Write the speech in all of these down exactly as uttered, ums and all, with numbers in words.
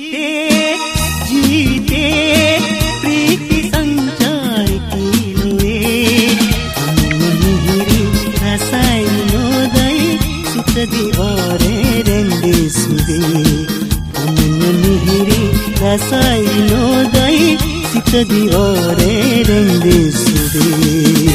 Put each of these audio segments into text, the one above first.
ජීවිතේ ජීවිතේ ප්‍රීති සංචාරකී නොවේ අනුමිහිරි රසයි නොදයි සිත දිවාරේ රැඳී සුදේ අනුමිහිරි රසයි නොදයි සිත දිවාරේ රැඳී සුදේ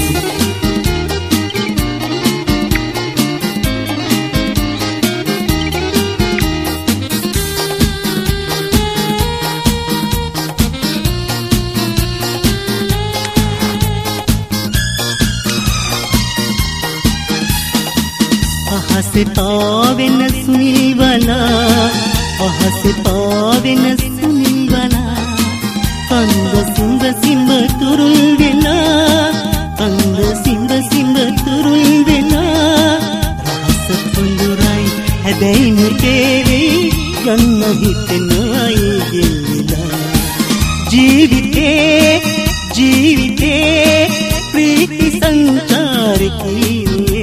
අහසේ පාවෙන සුනිවලා අහසේ පාවෙන සුනිවලා කන්ද සිඹ සිඹ තුරුල් වෙලා කන්ද සිඹ සිඹ තුරුල් වෙලා රහස කුඳුරයි හැබැයි නුකේවේ යන්න හිතෙනයි ගෙවිලා ජීවිතේ ජීවිතේ ප්‍රීති සංචාරකී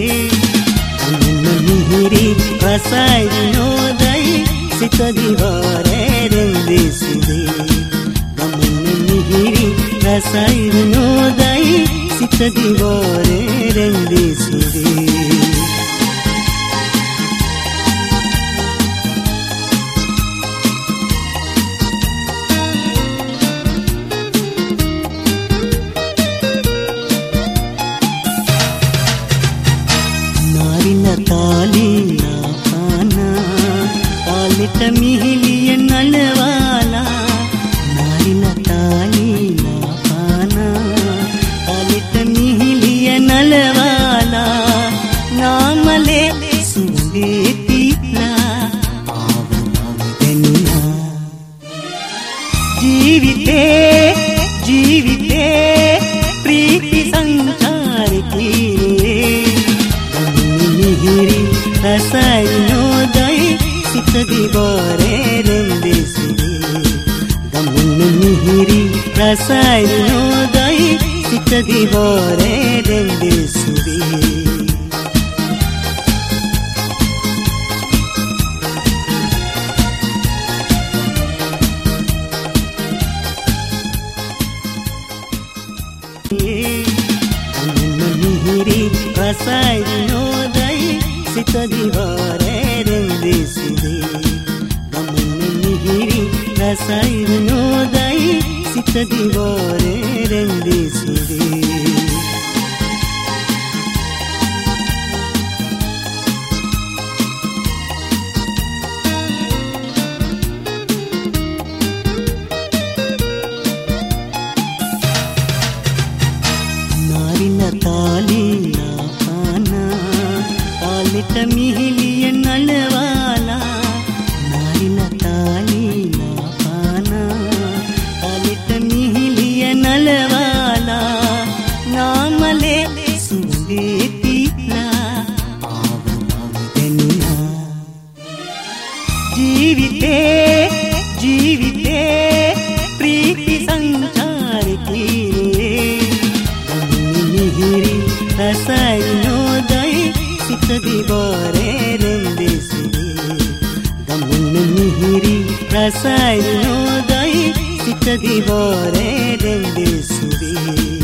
රසයි නොදයි සිත දිවාරේ රැඳී සුදේ ගමන මිහිරි රසයි නොදයි සිත දිවාරේ රැඳී සුදේ තාලීලා පාලිට මිහිලිය නලවාලා නාරින තාලීලා පානා පාලිට මිහිලිය නලවාලා නාමලේ සුඹේ තිත්ලා ආවමෙන්නා ජීවිතේ ජීවිතේ ප්‍රීති සංචාරකී රසයි නොදයි සිත දිවාරේ රැඳී සුදේ ගමන මිහිරි රසයි නොදයි සිත දිවාරේ රැඳී සුදේ ගමන මිහිරි රසයි නොදයි සිත දිවාරේ රැඳී සුදේ ගමන මිහිරි රසයි නොදයි සිත දිවාරේ රැඳී සුදේ නාරින තාලීලා පාලිට මිහිලිය නලවාලා නාරින තාලීලා පානා පාලිට මිහිලිය නලවාලා නාමලේ සුඹේ තිත්ලා ආවමෙන්නා ජීවිතේ ජීවිතේ ප්‍රීති සංචාරකී මිහිරි රසයි නොදයි සිත දිවාරේ රැඳී සුදේ ගමන මිහිරි රසයි නොදයි සිත දිවාරේ රැඳී සුදේ